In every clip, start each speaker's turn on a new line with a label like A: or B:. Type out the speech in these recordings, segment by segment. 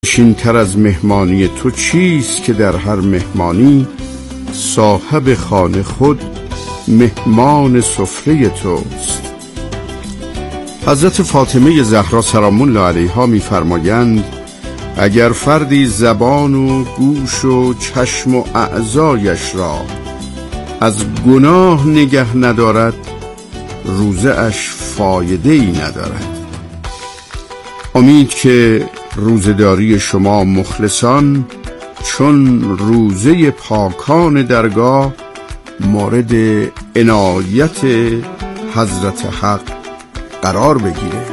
A: شین‌تر از مهمانی تو چیست که در هر مهمانی صاحب خانه خود مهمان سفره توست. حضرت فاطمه زهرا سلام الله علیها می‌فرمایند اگر فردی زبان و گوش و چشم و اعضایش را از گناه نگه ندارد روزه اش فایده‌ای ندارد. امید که روزه‌داری شما مخلصان چون روزه پاکان درگاه مورد عنایت حضرت حق قرار بگیره.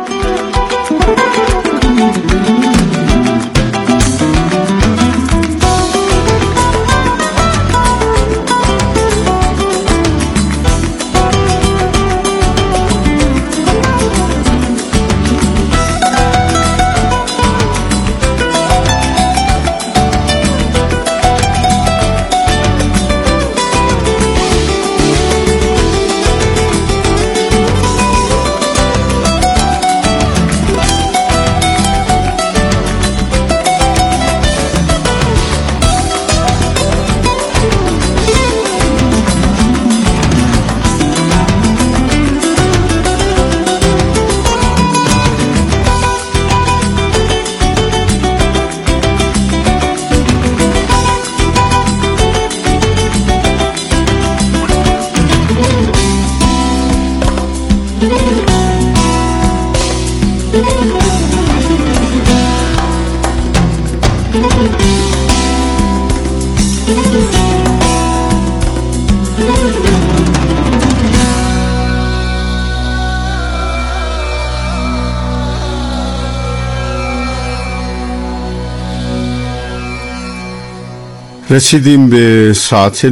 A: رسیدیم به ساعت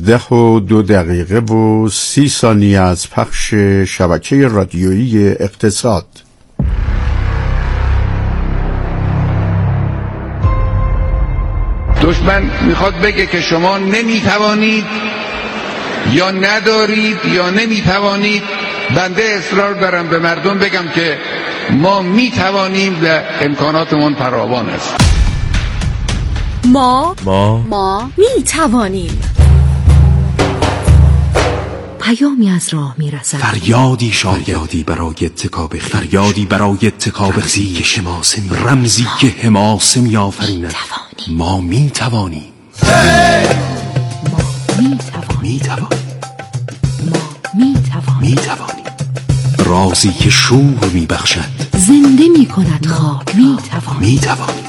A: 19:02 از پخش شبکه رادیویی اقتصاد.
B: دشمن میخواد بگه که شما نمیتوانید یا ندارید یا نمیتوانید. بنده اصرار دارم به مردم بگم که ما میتوانیم و امکاناتمون فراوان است.
C: ما میتوانیم. پیامی از راه میرسد،
D: فریادی برای اتکاب خیش، فریادی برای اتکاب خیش، رمزی که حماسه میآفریند. ما میتوانیم. میتوانیم. رازی که شور میبخشد،
C: زنده میکند خاک.
D: میتوانیم.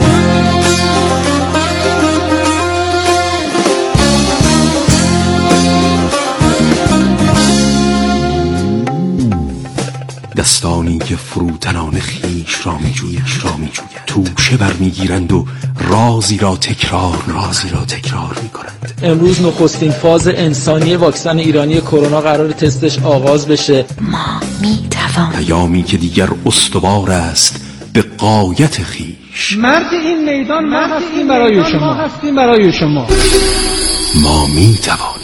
D: دستانی که فروتنان خیش را میجویند، توشه برمیگیرند و رازی را تکرار میکنند.
E: امروز نخستین فاز انسانی واکسن ایرانی کرونا قرار تستش آغاز بشه.
C: ما میتوانیم.
D: پیامی که دیگر استوار است به غایت خیش.
E: مرد این میدان ما هستیم برای شما.
D: ما میتوانیم.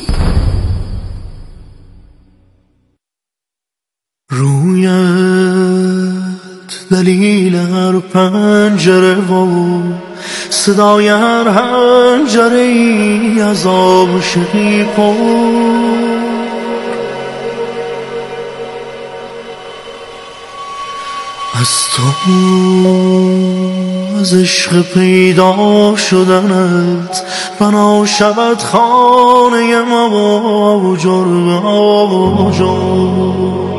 F: رویت دلیل هر پنجره و صدای هر حنجره ای از عاشقی پر، از تو، از عشق پیدا شدنت بنا شود خانه ما آجر به آجر.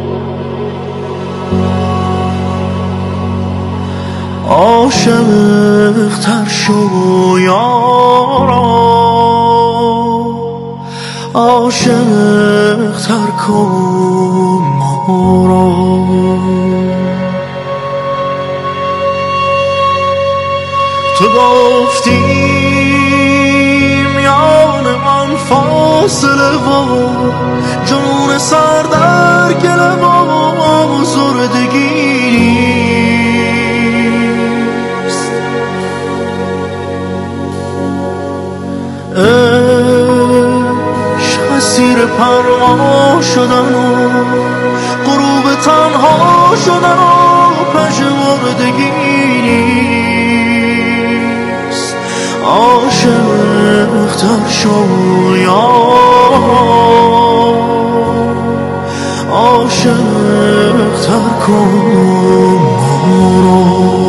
F: عاشق تر شو یارا، عاشق تر کن ما را. تو گفتی میان من فاصله و جنون سر در گله و آزردگی. عشق اسیر پروا شدن و غروب تنها شدن و پژمردگی. شو یار، عاشق تر کن ما رو.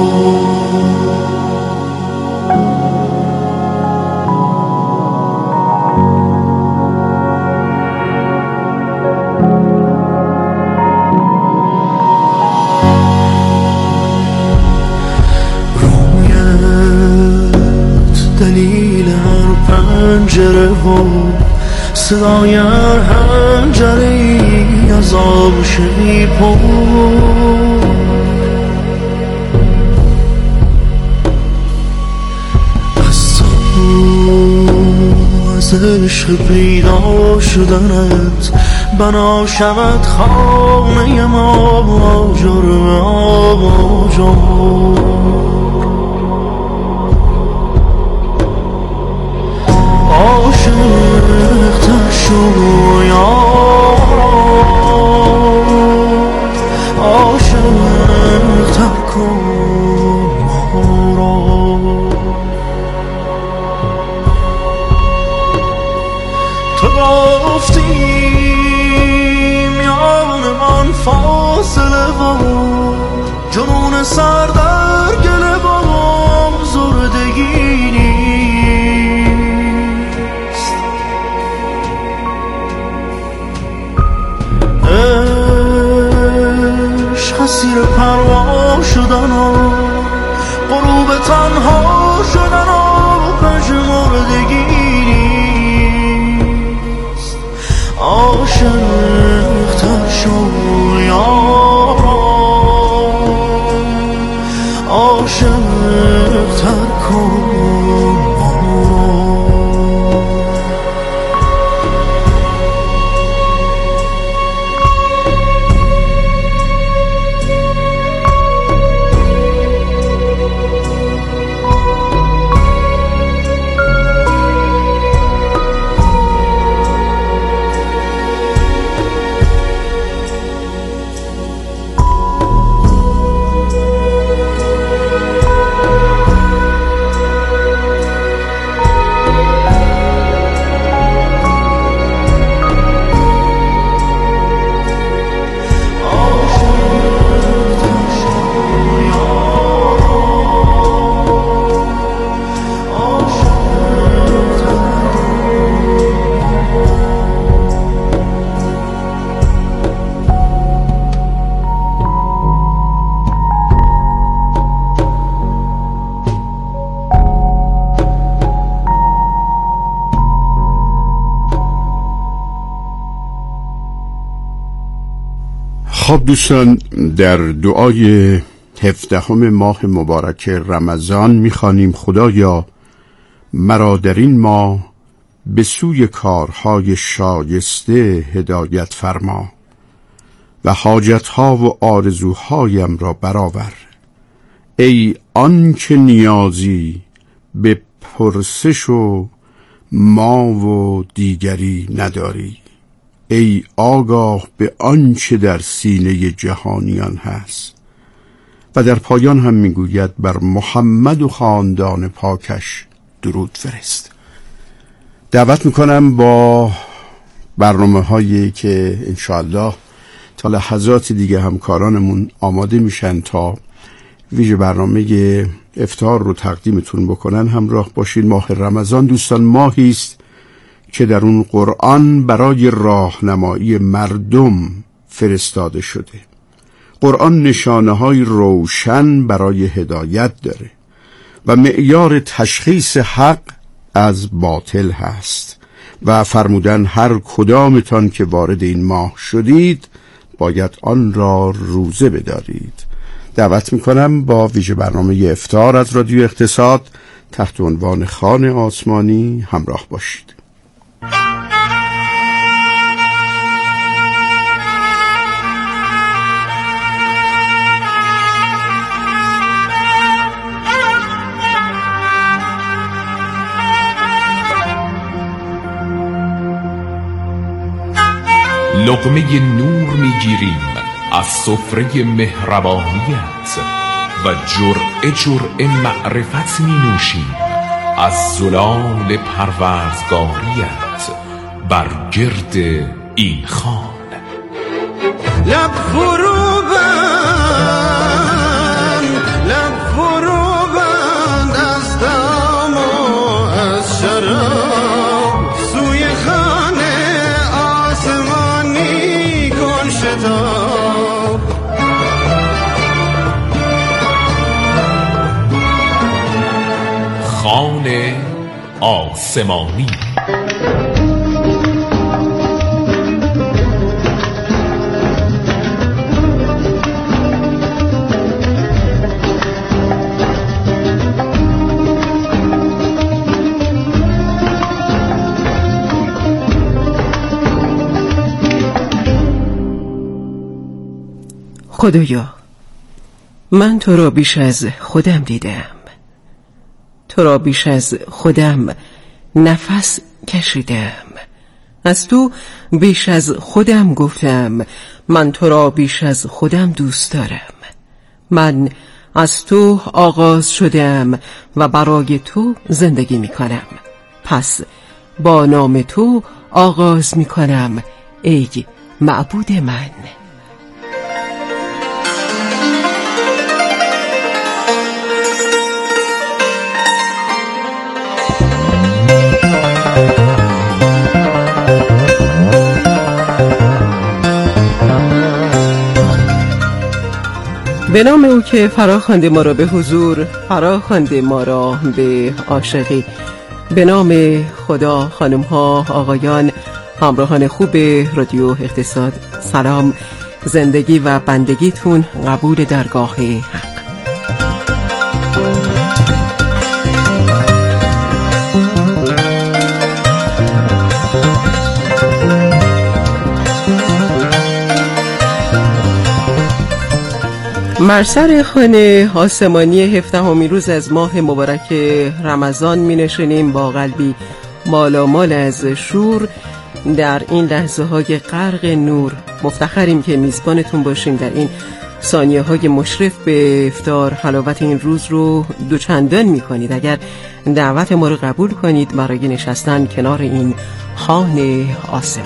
F: دلیل هر پنجره و صدای هر حنجره ای از آبش میپر، از تو از عشق پیدا شدنت بنا شود خانه ما آجر به آجر. عاشق تر شو یار، عاشق تر کن ما را. تو گفتی میانمان فاصله و جنون سر در گله و زردگی نیست. عشق اسیر پروا شدن و غروب تنها شدن و پژمردگی نیست. عاشق تر شو یار، عاشق تر کن ما رو.
A: خب دوستان، در دعای 17 ماه مبارک رمضان می‌خوانیم: خدایا مرا در این ماه به سوی کارهای شایسته هدایت فرما و حاجتها و آرزوهایم را برآور. ای آن که نیازی به پرسش و ما و دیگری نداری، ای آگاه به آنچه در سینه جهانیان هست. و در پایان هم میگوید: بر محمد و خاندان پاکش درود فرست. دعوت میکنم با برنامه هایی که انشاءالله تا لحظات دیگه همکارانمون آماده میشن تا ویژه برنامه افطار رو تقدیمتون بکنن همراه باشین. ماه رمضان دوستان ماهی است که در اون قرآن برای راهنمایی مردم فرستاده شده. قرآن نشانه‌های روشن برای هدایت داره و معیار تشخیص حق از باطل هست و فرمودن هر کدامتان که وارد این ماه شدید باید آن را روزه بدارید. دعوت میکنم با ویژه برنامه افطار از رادیو اقتصاد تحت عنوان خوان آسمانی همراه باشید.
D: لقمه نور میگیریم از سفره مهربانیت و جرعه جرعه معرفت می نوشیم از زلال پروردگاریت بر گرد این خان.
F: لب فرو بند از دم و از شراب، سوی خانه آسمانی کن شتاب.
D: خانه آسمانی.
G: خدایا، من تو را بیش از خودم دیدم، تو را بیش از خودم نفس کشیدم، از تو بیش از خودم گفتم من تو را بیش از خودم دوست دارم. من از تو آغاز شدم و برای تو زندگی می کنم، پس با نام تو آغاز می کنم ای معبود من. به نام او که فرا خوانده ما را به حضور، فرا خوانده ما را به عاشقی. به نام خدا، خانم ها، آقایان، همراهان خوب رادیو اقتصاد، سلام. زندگی و بندگیتون قبول درگاه حق. بر سر خانه آسمانی 17 روز از ماه مبارک رمضان می نشینیم با قلبی مالامال از شور. در این لحظه های غرق نور مفتخریم که میزبانتون باشیم در این ثانیه های مشرف به افطار. حلاوت این روز رو دوچندان می کنید اگر دعوت ما رو قبول کنید برای نشستن کنار این خوان آسمان.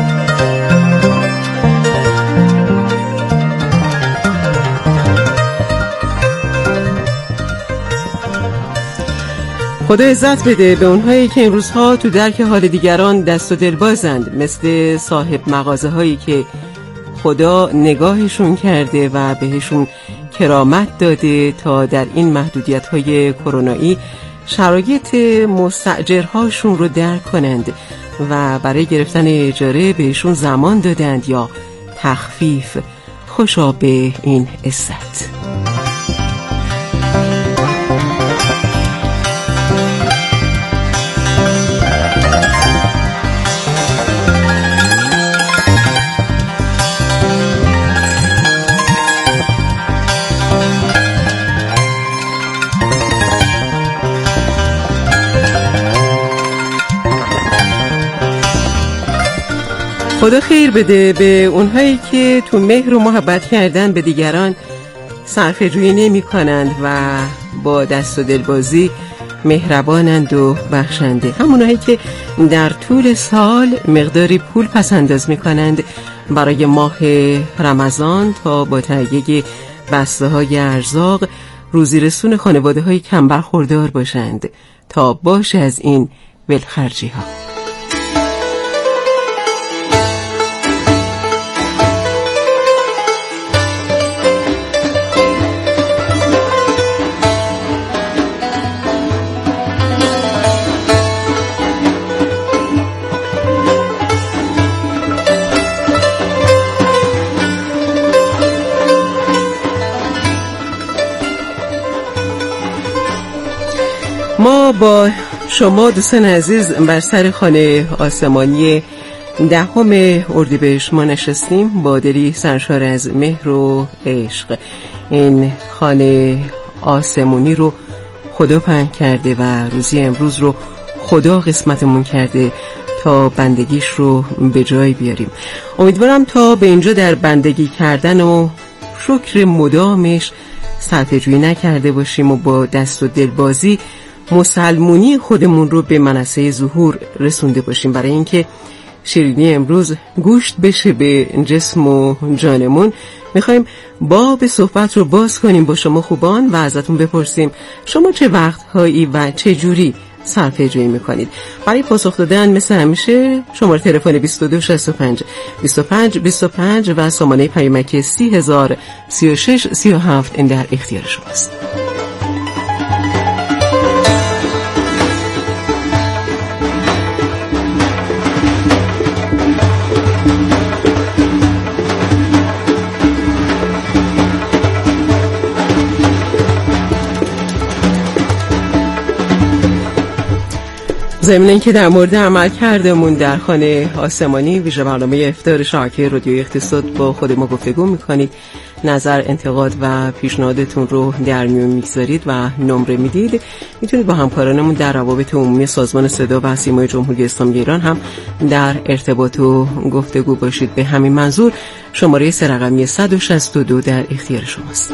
G: خدا عزت بده به اونهایی که این روزها تو درک حال دیگران دست و دل بازند، مثل صاحب مغازه هایی که خدا نگاهشون کرده و بهشون کرامت داده تا در این محدودیت های کرونایی شرایط مستاجرهاشون رو درک کنند و برای گرفتن اجاره بهشون زمان دادند یا تخفیف. خوشا به این عزت. خدا خیر بده به اونهایی که تو مهر و محبت کردن به دیگران صرفه‌جویی نمی کنند و با دست و دلبازی مهربانند و بخشنده. همونهایی که در طول سال مقداری پول پس انداز می کنند برای ماه رمضان تا با تهیه بسته های ارزاق روزی رسون خانواده های کم برخوردار باشند تا باشه از این ولخرجی ها. ما با شما دوستان عزیز بر سر خانه آسمانی 10 اردیبهشت ما نشستیم با دلی سرشار از مهر و عشق. این خانه آسمانی رو خدا پهن کرده و روزی امروز رو خدا قسمتمون کرده تا بندگیش رو به جای بیاریم. امیدوارم تا به اینجا در بندگی کردن و شکر مدامش سرپیچی نکرده باشیم و با دست و دلبازی مسلمونی خودمون رو به منصه ظهور رسونده باشیم، برای اینکه شیرینی امروز گوشت بشه به جسم و جانمون. میخوایم باب صحبت رو باز کنیم با شما خوبان و ازتون بپرسیم شما چه وقتهایی و چه جوری صرفه جویی میکنید. برای پاسخ دادن مثل همیشه شماره تلفن 2265 25 25 و سامانه پیامکی 3036 37 این در اختیار شماست. ضمن اینکه در مورد عمل کردمون در خانه آسمانی ویژه برنامه افطار شبکه رادیو اقتصاد با خود ما گفتگو میکنید، نظر، انتقاد و پیشنهادتون رو در میون میگذارید و نمره میدید. میتونید با همکارانمون در روابط عمومی سازمان صدا و سیمای جمهوری اسلامی ایران هم در ارتباط و گفتگو باشید. به همین منظور شماره 3 رقمی 162 در اختیار شماست.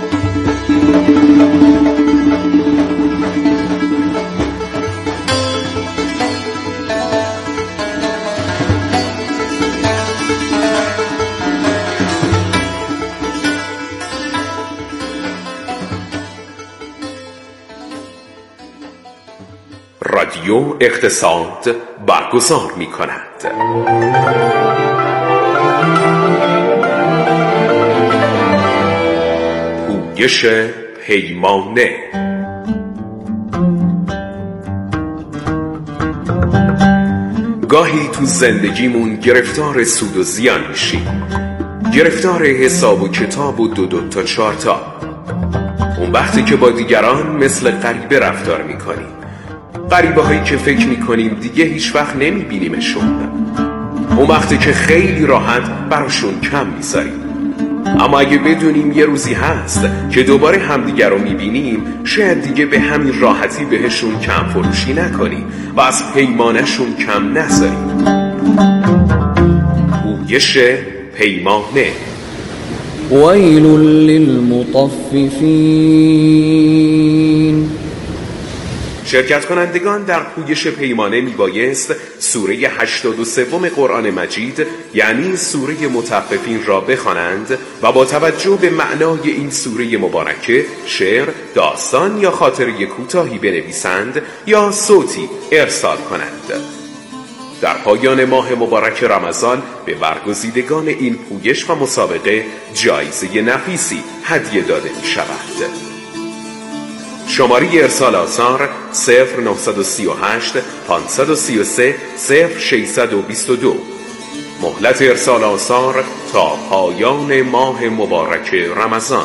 D: رادیو اقتصاد برگزار می کند. پویش پیمانه. گاهی تو زندگیمون گرفتار سود و زیان میشیم، گرفتار حساب و کتاب و دو تا 4 تا. اون وقتی که با دیگران مثل غریبه رفتار میکنیم، غریبه هایی که فکر میکنیم دیگه هیچ وقت نمیبینیمشون. اون وقتی که خیلی راحت براشون کم میذاریم. اما اگه بدونیم یه روزی هست که دوباره همدیگر رو میبینیم، شاید دیگه به همین راحتی بهشون کم فروشی نکنیم و از پیمانشون کم نذاریم. پویش پیمانه.
H: ویل للمطففین.
D: شرکت کنندگان در پویش پیمانه میبایست سوره 83 قرآن مجید یعنی سوره مطففین را بخوانند و با توجه به معنای این سوره مبارکه شعر، داستان یا خاطره کوتاهی بنویسند یا صوتی ارسال کنند. در پایان ماه مبارک رمضان به برگزیدگان این پویش و مسابقه جایزه نفیسی هدیه داده می شود. شماره ارسال آثار 0938 533 0622. مهلت ارسال آثار تا پایان ماه مبارک رمضان.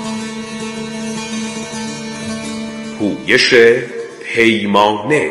D: پویش پیمانه.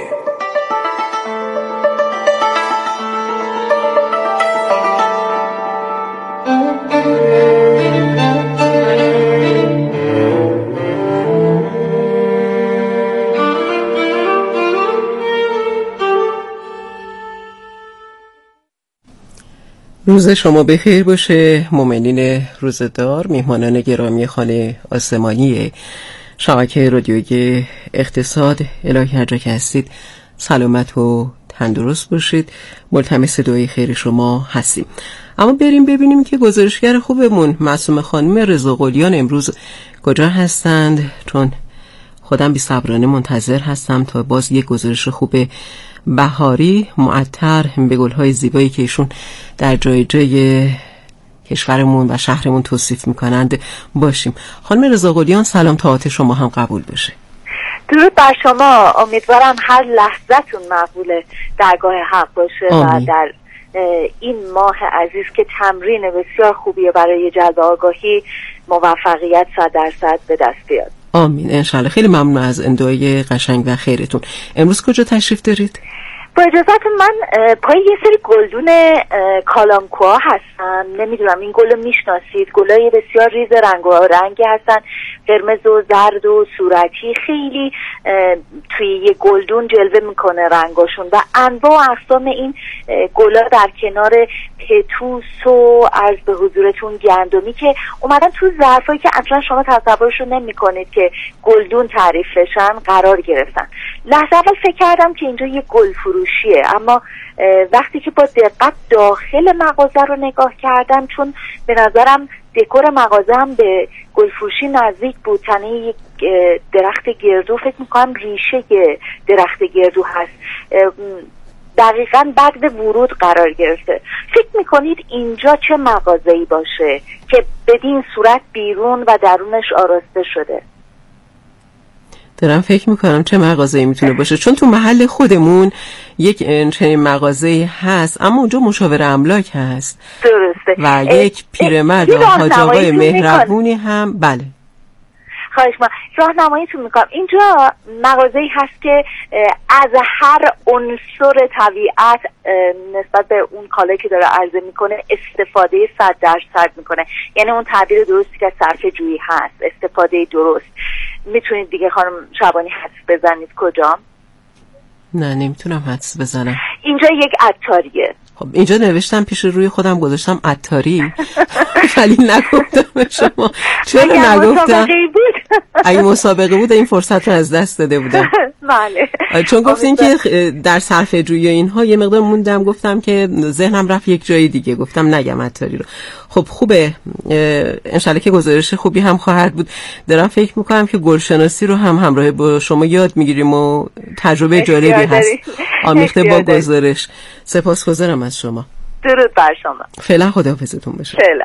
G: روز شما بخیر باشه مؤمنین روزدار، میهمانان گرامی خانه آسمانی شبکه رادیویی اقتصاد. الهی هر جا که هستید سلامت و تندرست باشید، ملتمس دعای خیر شما هستیم. اما بریم ببینیم که گزارشگر خوبمون معصومه خانم رضاقلیان امروز کجا هستند، چون خودم بی صبرانه منتظر هستم تا باز یک گزارش خوب بهاری معطر به گل‌های زیبایی که ایشون در جای جای کشورمون و شهرمون توصیف میکنند باشیم. خانم رضاقلیان سلام، طاعت شما هم قبول بشه.
I: درود بر شما، امیدوارم هر لحظتون مقبول درگاه حق باشه. آمین. و در این ماه عزیز که تمرین بسیار خوبیه برای جلب آگاهی، موفقیت 100% به دست بیاد.
G: آمین انشالله. خیلی ممنون از اندوهای قشنگ و خیرتون. امروز کجا تشریف دارید؟
I: با اجازهتون من پای یه سری گلدون کالامکوها هستم. نمیدونم این گل رو میشناسید. گلای بسیار ریز رنگی هستن، قرمز و زرد و صورتی، خیلی توی یه گلدون جلوه میکنه رنگاشون و انواع و اقسام این گلا در کنار پتوس و عرض به حضورتون گندمی که اومدن تو ظرفایی که اصلا شما تصورشو نمیکنید که گلدون تعریف بشن قرار گرفتن. لحظه اول فکر کردم که اینجا یه گل فروشیه، اما وقتی که با دقت داخل مغازه رو نگاه کردم، چون به نظرم دکور مغازه هم به گلفروشی نزدیک بود، تنه یک درخت گردو، فکر میکنم ریشه درخت گردو هست، دقیقاً بعد ورود قرار گرفته. فکر میکنید اینجا چه مغازه‌ای باشه که بدین صورت بیرون و درونش آراسته شده؟
G: دارم فکر میکنم چه مغازه‌ای میتونه باشه، چون تو محل خودمون یک چنین مغازه‌ای هست، اما اونجا مشاور املاک هست.
I: درسته.
G: و یک پیرمرد حاج آقای مهربونی هم. بله
I: خواهش ما راهنماییتون میکنم. اینجا مغازه‌ای هست که از هر عنصر طبیعت نسبت به اون کالایی که داره عرضه میکنه استفاده 100% میکنه، یعنی اون تعبیر درستی که صرفه جویی هست، استفاده درست. میتونید دیگه خانم شعبانی حدس بزنید کجا؟
G: نه نمیتونم حدس بزنم.
I: اینجا یک عطاریه.
G: خب اینجا نوشتم پیش روی خودم گذاشتم عطاری ولی نگفتم به شما. چرا نگفتم؟ اگه مسابقه بود این فرصت رو از دست داده بودم.
I: بله.
G: چون گفتین که در صرفه جویی اینها یه مقدار موندم، گفتم که ذهنم رفت یک جای دیگه، گفتم نگم عطاری رو. خب خوبه، انشالله که گزارش خوبی هم خواهد بود. دارم فکر میکنم که گلشناسی رو هم همراه با شما یاد میگیریم و تجربه جالبی هست آمیخته با گزارش. سپاسگزارم از شما.
I: درود بر شما.
G: فعلا خداحافظتون بشه.
I: فعلا.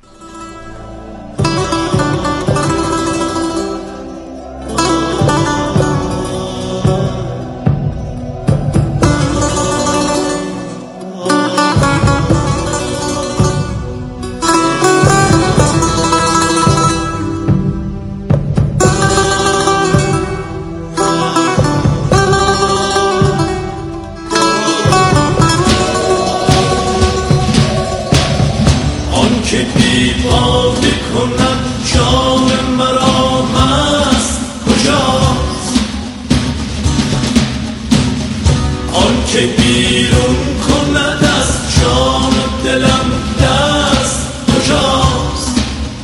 F: که بیرون کند از جان و دلم دست کجاست؟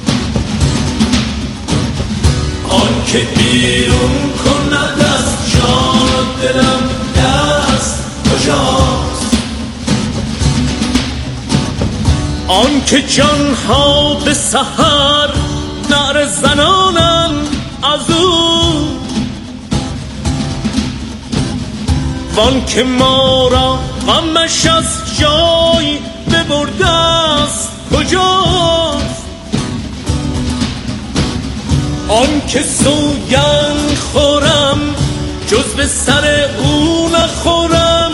F: آن که بیرون کند از جان و دلم دست کجاست؟ آن که جانها به سحر نعره زنانند از او، وان که ما را غمش از جای ببرده است کجاست؟ آن که سوگند خورم جز به سر او نخورم،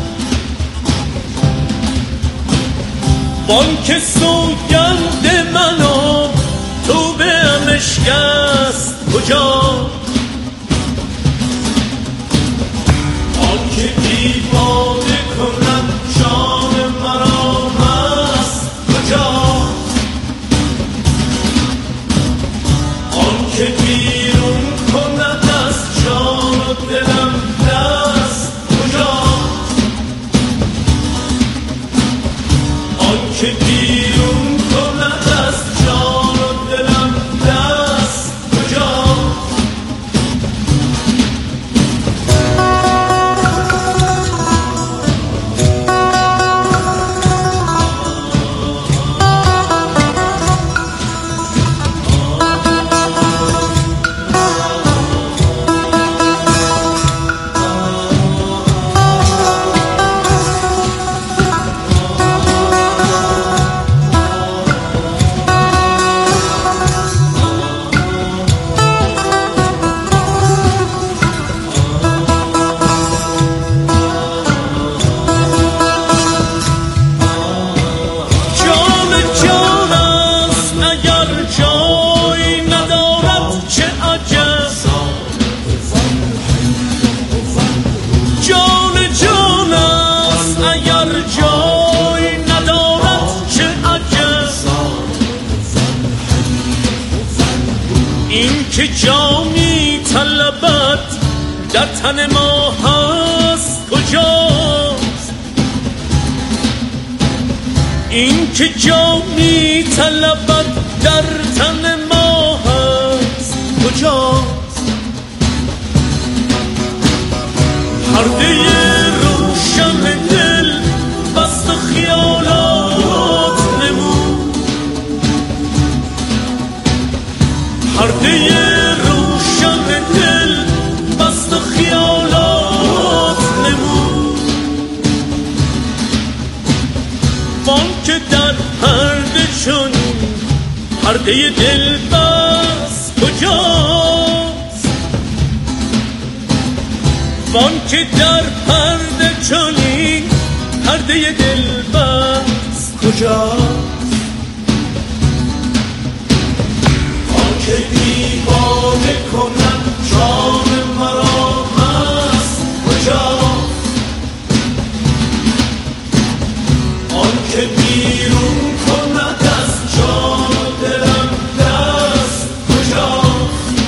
F: وان که سوگند منو تو به امشکست کجاست؟ که دیوانه کنم جان مرا مست کجاست؟ آن که بیرون کند از جان و دلم دست کجاست؟ آن که بیرون کند از جان و دلم دست کجاست؟ که جامی طلبت در تن ما هست کجاست؟ این که جا می طلبد در تن ما هست کجاست؟ پرده روشن دل بست و خیالات نمود، پرده روشن دل بست و خیالات نمود. وان که در پرده چون پرده دل بست کجاست؟ وان که در پرده چونین پرده دل بست کجاست؟ وان که دیوانه کنن جان مرا هست کجاست؟ آن که بیرون کند از جان و دلم دست کجاست؟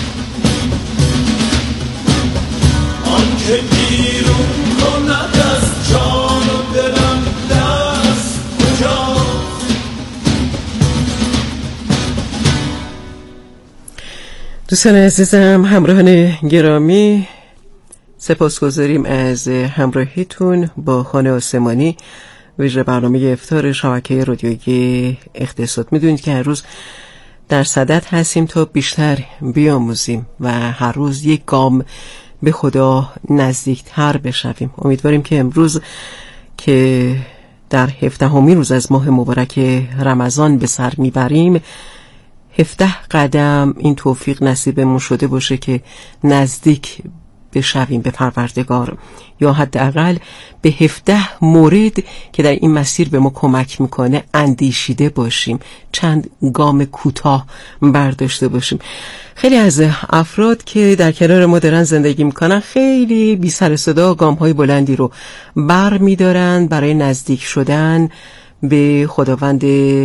F: آن که بیرون کند از جان و دلم دست کجاست؟
G: دوستان عزیزم، همراهان گرامی، سپاسگزاریم از همراهیتون با خانه آسمانی ویژه برنامه افطار شبکه رادیویی اقتصاد. میدونید که هر روز در صدد هستیم تا بیشتر بیاموزیم و هر روز یک گام به خدا نزدیکتر بشویم. امیدواریم که امروز که در 17مین روز از ماه مبارک رمضان به سر میبریم 17 قدم این توفیق نصیبمون شده باشه که نزدیک بشویم به پروردگار، یا حداقل به 17 مورد که در این مسیر به ما کمک میکنه اندیشیده باشیم، چند گام کوتاه برداشته باشیم. خیلی از افراد که در کنار ما دارن زندگی میکنن خیلی بی سر صدا گام‌های بلندی رو بر میدارن برای نزدیک شدن به خداوند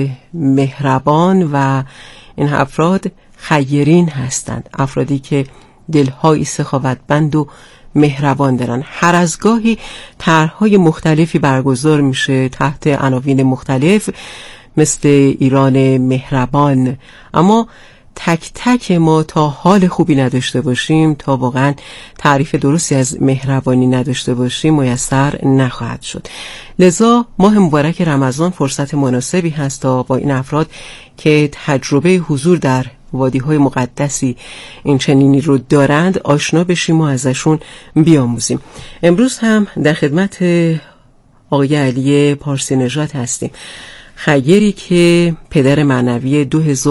G: مهربان و این افراد خیرین هستند، افرادی که دلهای سخاوتمند و مهربان دارن. هر از گاهی طرح‌های مختلفی برگزار میشه تحت عناوین مختلف مثل ایران مهربان، اما تک تک ما تا حال خوبی نداشته باشیم، تا واقعا تعریف درستی از مهربانی نداشته باشیم میسر نخواهد شد. لذا ماه مبارک رمضان فرصت مناسبی هست تا با این افراد که تجربه حضور در وادی‌های مقدسی این چنینی رو دارند آشنا بشیم و ازشون بیاموزیم. امروز هم در خدمت آقای علی پارسی نژاد هستیم، خیری که پدر معنوی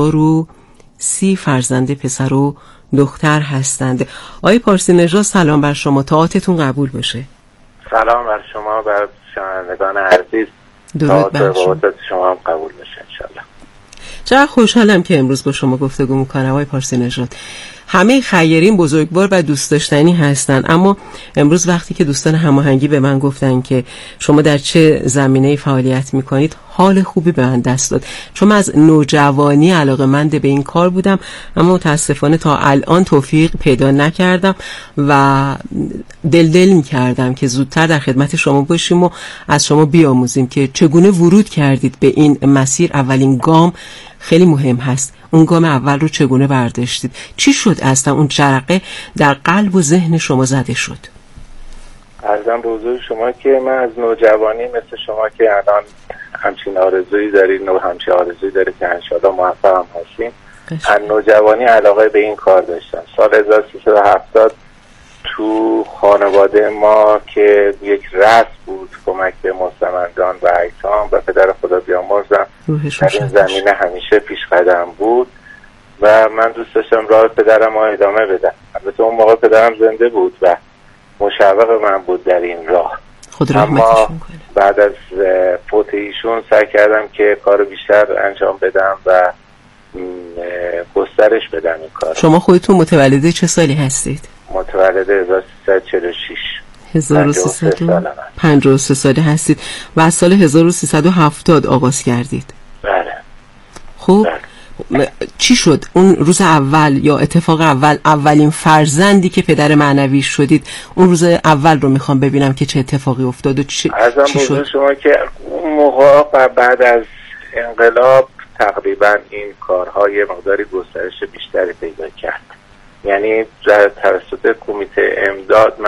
G: 2030 فرزند پسر و دختر هستند. آقای پارسی نژاد سلام بر شما، طاعتتون قبول باشه.
J: سلام بر شما، بر شنوندگان عزیز،
G: درود بر
J: شما هم قبول باشه انشالله.
G: چقدر خوشحالم که امروز با شما گفتگو میکنم آقای پارسی نژاد. همه خیرین بزرگوار و دوست داشتنی هستن، اما امروز وقتی که دوستان هماهنگی به من گفتن که شما در چه زمینه‌ای فعالیت میکنید حال خوبی به من دست داد، چون من از نوجوانی علاقه‌مند به این کار بودم اما متاسفانه تا الان توفیق پیدا نکردم و دل میکردم که زودتر در خدمت شما باشیم و از شما بیاموزیم که چگونه ورود کردید به این مسیر. اولین گام خیلی مهم هست، اون گام اول رو چگونه برداشتید؟ چی شد اصلا اون جرقه در قلب و ذهن شما زده شد؟
J: عرضم به حضور شما که من از نوجوانی مثل شما که الان همچین آرزویی دارید و همچین آرزویی دارید که انشاءالله موفق هم هستیم، از نوجوانی علاقه به این کار داشتم. سال 1370 تو خانواده ما که یک رسم بود کمک به مستمندان و ایتام و پدر خدا بیامرزم در این زمینه همیشه پیش قدم بود و من دوست داشتم راه پدرم رو ادامه بدم. البته اون موقع پدرم زنده بود و مشوق من بود در این راه، اما بعد از فوت ایشون سعی کردم که کار بیشتر انجام بدم و گسترش بدم این کار.
G: شما خودتون متولد چه سالی هستید؟
J: متولد 1346.
G: 1353 ساله هستید و از سال 1370 آغاز کردید.
J: بله.
G: خب چی شد اون روز اول یا اتفاق اول، اولین فرزندی که پدر معنوی شدید، اون روز اول رو میخوام ببینم که چه اتفاقی افتاد و چی شد؟
J: شما که اون موقع بعد از انقلاب تقریبا این کارهای مقداری گسترش بیشتری پیدا کرد. یعنی توسط کمیته امداد